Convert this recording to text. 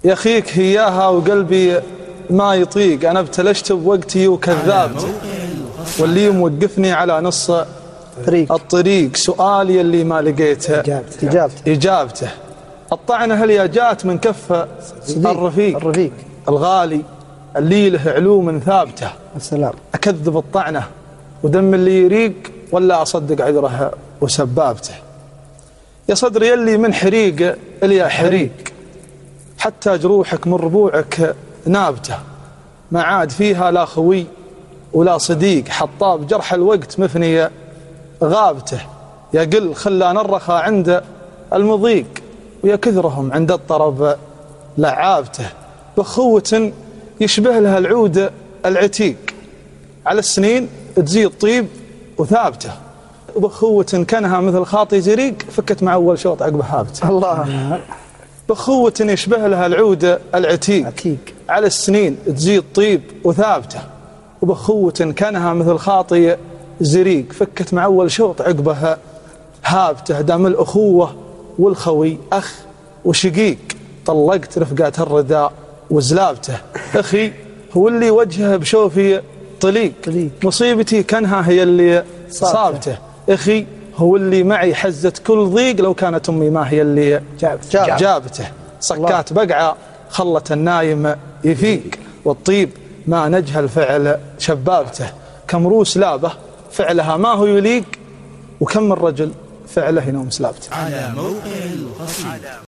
يا أخيك هياها وقلبي ما يطيق، أنا ابتلشت بوقتي وكذابت، واللي موقفني على نص الطريق سؤالي اللي ما لقيته إجابته. الطعنة هل جات من كف الرفيق الغالي اللي له علوم ثابتة. السلام. أكذب الطعنة ودم اللي يريق، ولا أصدق عذرها وسبابته. يا صدري يلي من حريق إليا حريق، حتى جروحك من ربوعك نابته، ما عاد فيها لا خوي ولا صديق، حطاب جرح الوقت مفني غابته. يا قل خلان الرخا عند المضيق، ويا كثرهم عند الطرب لعابته. بخوة يشبه لها العود العتيق، على السنين تزيد طيب وثابته. وبخوة كانها مثل خاطي زريق، فكت مع أول شوط عقب هابته. الله. بخوة يشبه لها العود العتيق، على السنين تزيد طيب وثابته. وبخوة كانها مثل خاطي زريق، فكت مع أول شوط عقبها هابته. دام الأخوة والخوي أخ وشقيق، طلقت رفقات الرداء وزلابته. أخي هو اللي وجهه بشوفي طليق، مصيبتي كانها هي اللي صابته. أخي هو اللي معي حزت كل ضيق، لو كانت أمي ما هي اللي جابته. صكات بقعة خلت النايم يفيق، والطيب ما نجه الفعل شبابته. كم روس لابه فعلها ما هو يليق، وكم من رجل فعله ينوم سلابته. على موقع القصيد.